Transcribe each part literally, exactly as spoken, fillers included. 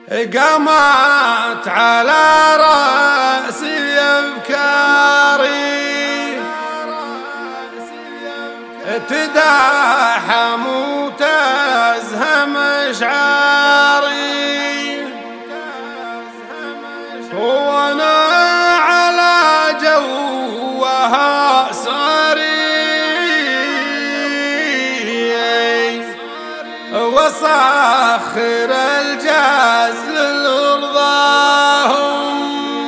قامت على رأسي أفكاري تداحم وتزهم مشعاري وانا على جوها صاري وصخر الجاز للرضاهم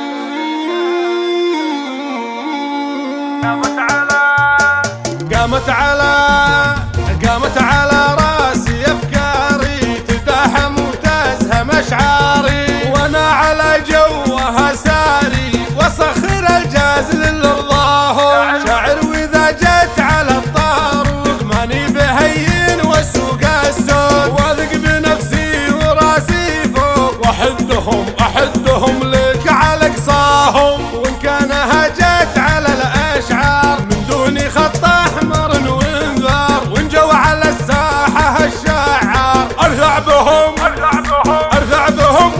قامت على قامت على قامت على راسي أفكاري تداحم وتزهم أشعاري وانا على جوها ساري وصخر الجاز للرضاهم شاعر واذا جيت على الطاروق ماني بهين وسوق السوق واثق بنفسي وراسي فوق واحدهم احدهم لك على قصاهم وان كان هجيت على الاشعار من دوني خط احمر وانذار وان جو على الساحه الشعار ارفع بهم ارفع بهم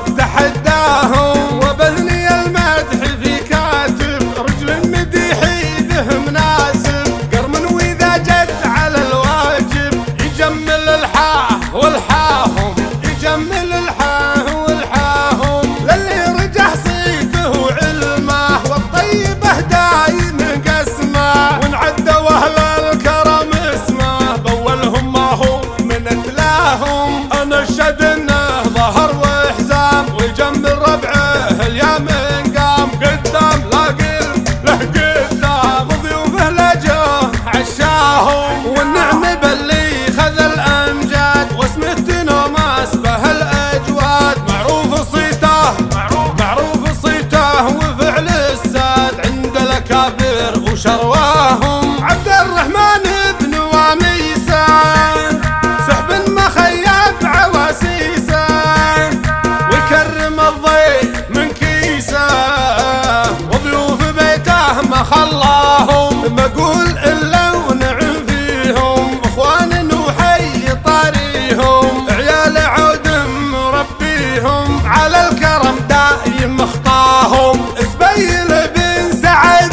واتحداهم وبذني المدح في كاتب رجل مديحي به مناسب قرم واذا جت على الواجب يجمل الحاه والحاهم يجمل الحاه والحاهم للي رجح صيته وعلمه والطيبه دايم قسمه ونعدوا اهل الكرم اسمه بولهم ما هو من اتلاهم انا اشهد انه ظهر وحزام ويجمل ربعه اليمين قام قدام لاقل له قدام وضيوفه لجوه عشاهم والنعم باللي خذ الامجاد واسمه تنوماس به الاجواد معروف صيته معروف صيته وفعل الساد عند الاكابر وشرواهم عبد الرحمن بن واميسه سحب ما خيب عواسيسه ويكرم الضيف من كيسه وضيوف بيته ما خلاهم ما اقول الا ونعم فيهم اخوان وحي طاريهم عيال عود مربيهم على الكرم دايم مخطاهم اسبيل بن سعد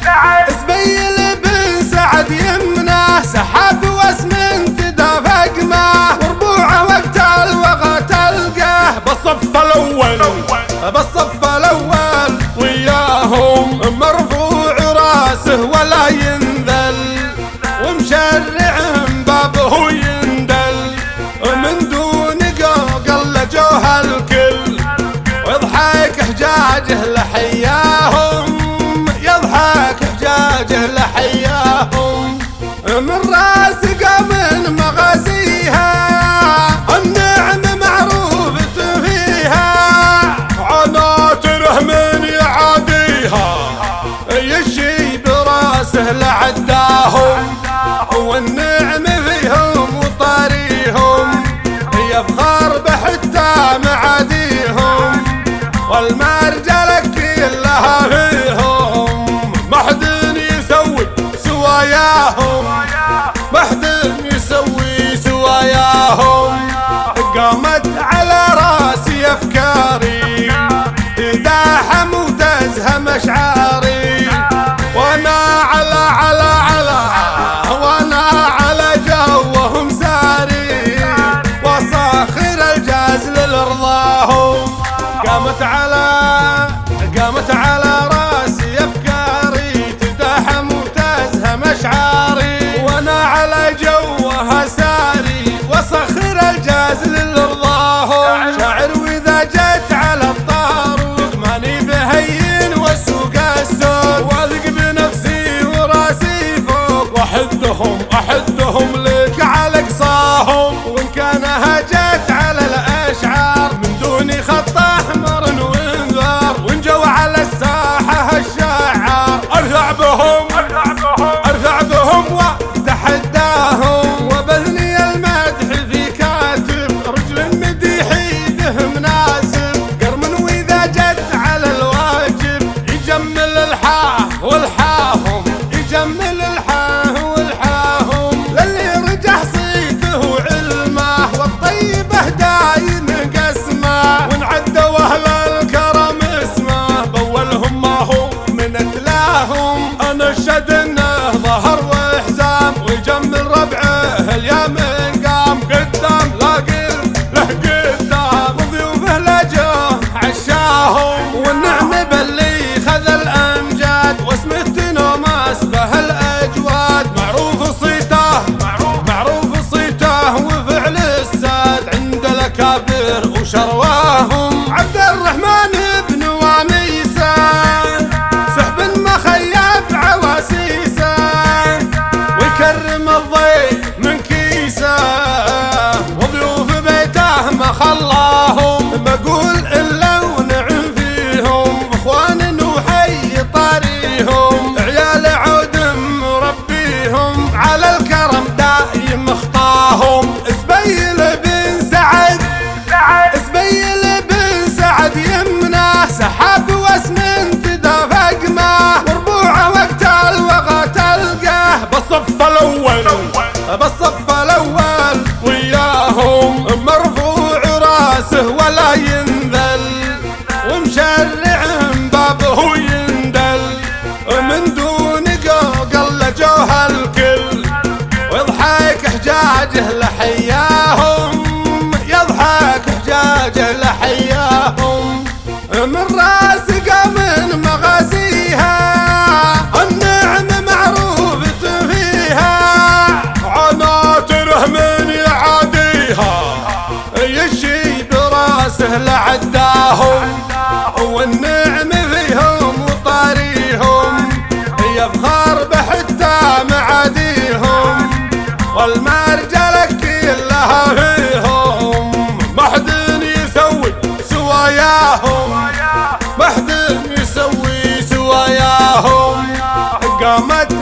اسبيل بن سعد يمنه سحاب واسمنت دافق معه وربوعه وقت الوغى تلقاه بالصف الاول بالصف الاول وياهم مرفوع راسه ولا ينذل ومشرع بابه يندل من دون قوقل لجوه الكل ويضحك حجاجه لحياهم يضحك حجاجه لحياهم من راس قام مغازيها النعم معروفة فيها عناتره من يعاديها يشي براسه لعداهم والنعم فيهم وطاريهم يفخر بحتى معاديهم والمرجلة كلها فيهم ما حد يسوي سواياهم ما حد يسوي سواياهم قامت على راسي افكاري تداحم وتزهم اشعاري وانا على على على وانا على جوهم ساري وصاخر الجاز للرضاهم قامت على قامت على راسي افكاري تداحم وتزهم اشعاري وانا على جوها ساري وصخر الجاز للرضاهم شاعر واذا جيت على الطاروق ماني بهين وسوق السوق واثق بنفسي وراسي فوق واحدهم احدهم لك على قصاهم وان كان هجت على الاشعار من دوني خط احمر وانذار وان جو على الساحه الشعار ارفع بهم ارفع بهم واتحداهم وبذني المدح في كاتب رجل خلاهم، بقول إلا ونعم فيهم اخوان وحي طاريهم، عيال عود مربيهم على الكرم دايم اخطاهم. سبيل بن سعد سبيل بن سعد يمنه سحاب واسمنت دافق ماه، وربوعه وقت الوغى تلقاه بالصف الاول بالصف الاول وياهم، مرفوع راسه ولا ينذل، ومشرع بابه يندل، من دون قوقل جوه الكل، ويضحك حجاجه لحياهم يضحك حجاجه لحياهم. من راسقه من مغازيها النعم معروفة فيها، عناطره من يعاديها يشي براسه لعداهم، والنعم فيهم وطاريهم يفخر بحتى معاديهم، والمرجلة كلها فيهم ما حد يسوي سواياهم ما حد يسوي سواياهم. قامت